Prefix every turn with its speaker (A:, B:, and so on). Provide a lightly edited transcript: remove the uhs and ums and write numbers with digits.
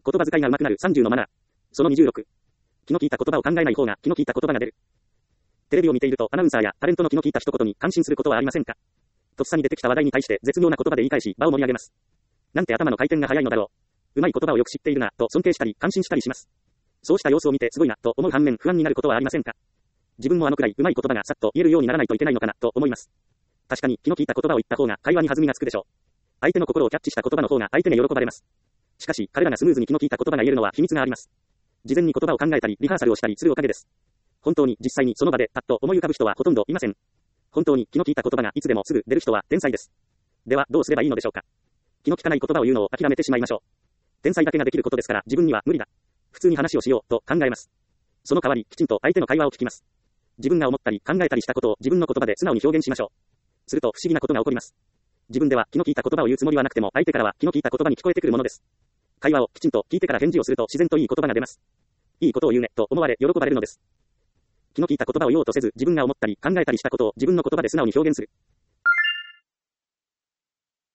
A: 言葉遣いが上手くなる30のマナー。その26。気の利いた言葉を考えない方が気の利いた言葉が出る。テレビを見ているとアナウンサーやタレントの気の利いた一言に感心することはありませんか？とっさに出てきた話題に対して絶妙な言葉で言い返し場を盛り上げます。なんて頭の回転が早いのだろう。うまい言葉をよく知っているなと尊敬したり感心したりします。そうした様子を見てすごいなと思う反面不安になることはありませんか？自分もあのくらいうまい言葉がさっと言えるようにならないといけないのかなと思います。確かに気の利いた言葉を言った方が会話に弾みがつくでしょう。相手の心をキャッチした言葉の方が相手に喜ばれます。しかし彼らがスムーズに気の利いた言葉が言えるのは秘密があります。事前に言葉を考えたりリハーサルをしたりするおかげです。本当に実際にその場でパッと思い浮かぶ人はほとんどいません。本当に気の利いた言葉がいつでもすぐ出る人は天才です。ではどうすればいいのでしょうか。気の利かない言葉を言うのを諦めてしまいましょう。天才だけができることですから自分には無理だ。普通に話をしようと考えます。その代わりきちんと相手の会話を聞きます。自分が思ったり考えたりしたことを自分の言葉で素直に表現しましょう。すると不思議なことが起こります。自分では気の利いた言葉を言うつもりはなくても相手からは気の利いた言葉に聞こえてくるものです。会話をきちんと聞いてから返事をすると自然といい言葉が出ます。いいことを言うねと思われ喜ばれるのです。気の利いた言葉を言おうとせず自分が思ったり考えたりしたことを自分の言葉で素直に表現する。